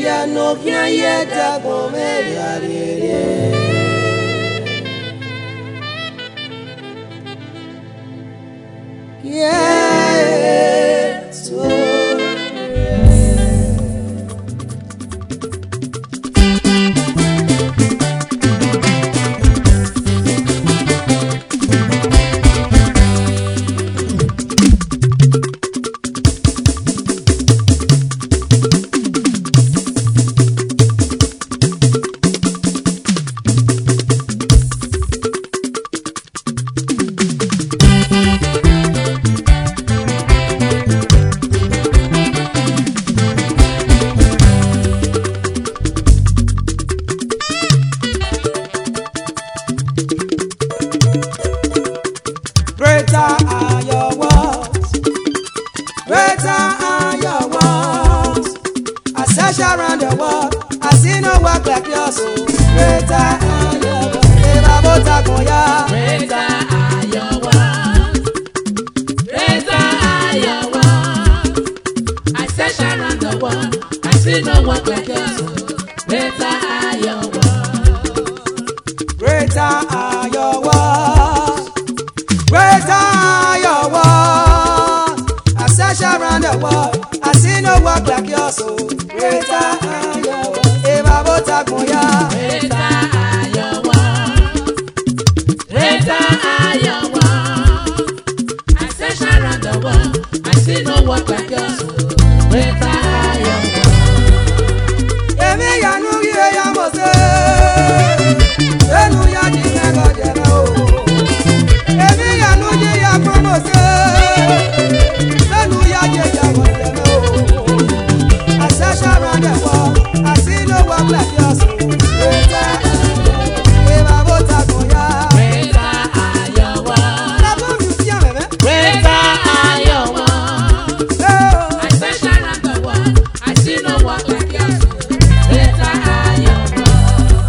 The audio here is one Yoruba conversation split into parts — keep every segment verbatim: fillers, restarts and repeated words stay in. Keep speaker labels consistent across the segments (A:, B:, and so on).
A: ya no via yeta comedia. Yes, oh, greater are your words, greater are your words. I search around the world, I see no work like yours. So greater are your words.
B: Greater are your words, greater are your words. I search around the world, I see no work like yours. So greater are your words,
A: greater are your words. Greater are your words. I search around the world, I see no work like yours. So greater are your words.
B: greater are your words, greater are your words. I search around the world, I see no work like yours. So greater are your words.
A: Emi ya nugi ya mose, enu ya dinga jena o. Emi ya nugi ya promose, enu ya jeja jena o. I search around the world, I see no work like yours. Greater, eba bota koya.
B: Greater are your words,
A: La bo mi ti ame me.
B: greater are your words.
A: Oh,
B: I search around the world, I see no work like yours. Greater are your words,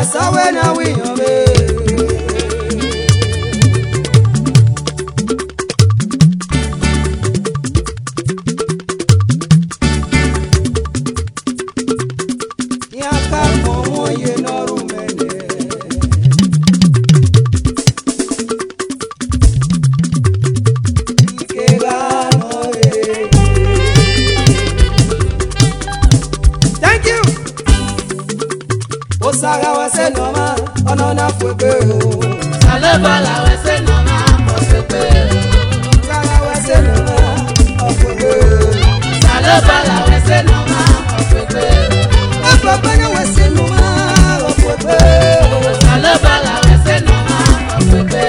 A: sawe na winyome. Saga wese noma, ono na fueke o.
B: Saleba la wese noma, fueke.
A: Saga wese noma, o fueke.
B: Saleba la wese noma, fueke.
A: Papa na wese noma, o fueke.
B: Saleba la wese noma, fueke.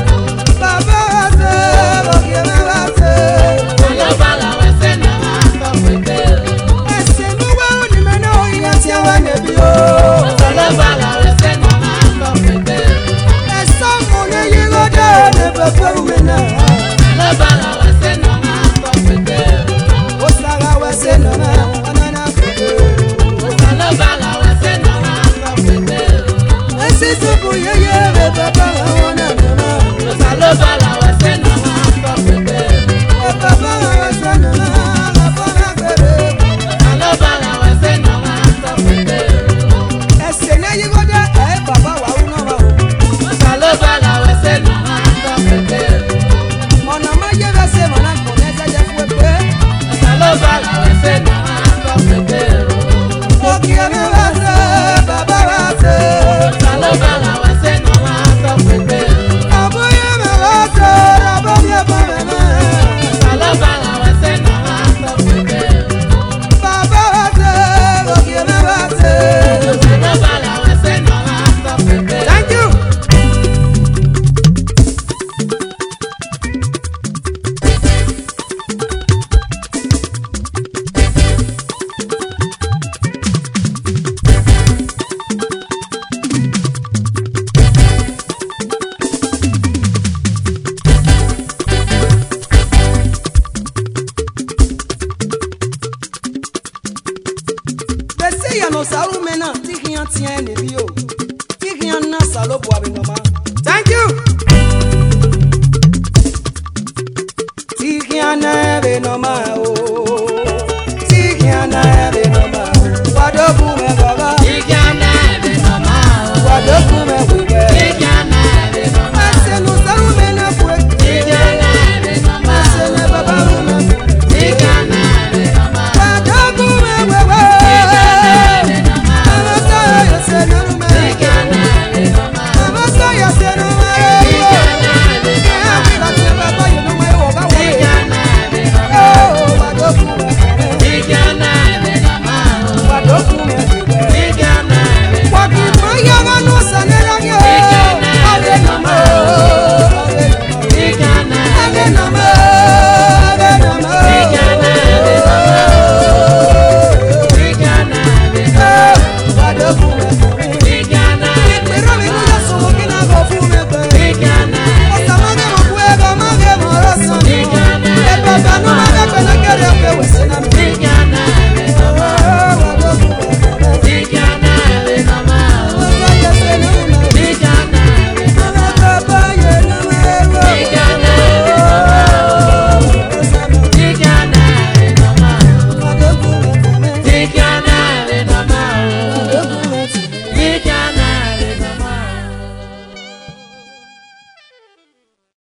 A: Baba wese, o kiema wese.
B: Saleba la wese noma, fueke.
A: Ese nuwa unimeno inatia wanebio.
B: Saleba la wese noma, fueke.
A: Esa mone yego de ne baba umena.
B: Saleba la wese noma, fueke.
A: O saga wese noma, ono na fueke.
B: Saleba la wese noma, fueke.
A: Ese supu yeye be baba wana noma.
B: Saleba la wese noma, fueke.
A: O baba wese noma, baba na bere.
B: Saleba la wese noma, fueke.
A: Ese ne yego de eh baba wa uno wa o.
B: Saleba la wese noma, fueke.
A: Ona ma ye be se mana koneza je fueke.
B: Saleba la wese noma, fueke.
A: O kia me wase, baba wase.
B: Saleba la wese noma, fueke.
A: Abu ye me wase, rabo ye pa me me.
B: Saleba la wese noma, fueke.
A: Baba wase, o kia me wase.
B: Saleba la wese noma, fueke.
A: Thank you. Bese ya no saru mena ti kian tien ne bi o.